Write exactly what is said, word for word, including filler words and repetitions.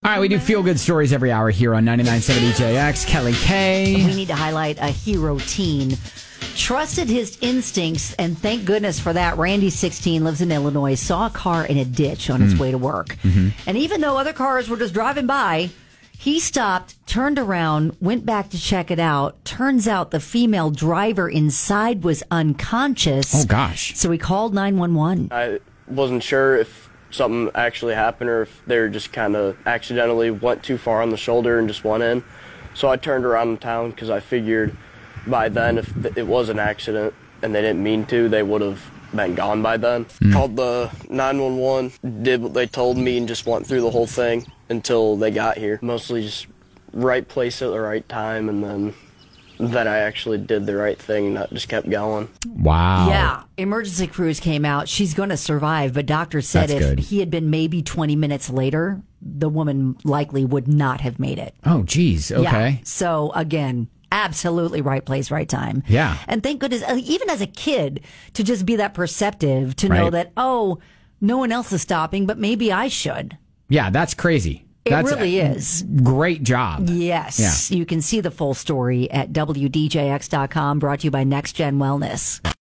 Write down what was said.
All right, we do feel-good stories every hour here on ninety-nine point seven E J X. Kelly K. We need to highlight a hero teen. Trusted his instincts, and thank goodness for that. Randy, sixteen, lives in Illinois, saw a car in a ditch on its Mm. way to work. Mm-hmm. And even though other cars were just driving by, he stopped, turned around, went back to check it out. Turns out the female driver inside was unconscious. Oh, gosh. So he called nine one one. I wasn't sure if something actually happened or if they were just kind of accidentally went too far on the shoulder and just went in. So I turned around in town because I figured by then if it was an accident and they didn't mean to, they would have been gone by then. Mm. Called the nine one one, did what they told me, and just went through the whole thing until they got here. Mostly just right place at the right time, and then that I actually did the right thing and that just kept going. Wow. Yeah. Emergency crews came out. She's going to survive, but doctors said That's if good. he had been maybe twenty minutes later, the woman likely would not have made it. Oh, geez. Okay. Yeah. So again, absolutely right place, right time. Yeah. And thank goodness, uh, even as a kid, to just be that perceptive, to know Right. that, oh, no one else is stopping, but maybe I should. Yeah, that's crazy. It That's really a is. Great job. Yes. Yeah. You can see the full story at W D J X dot com, brought to you by Next Gen Wellness.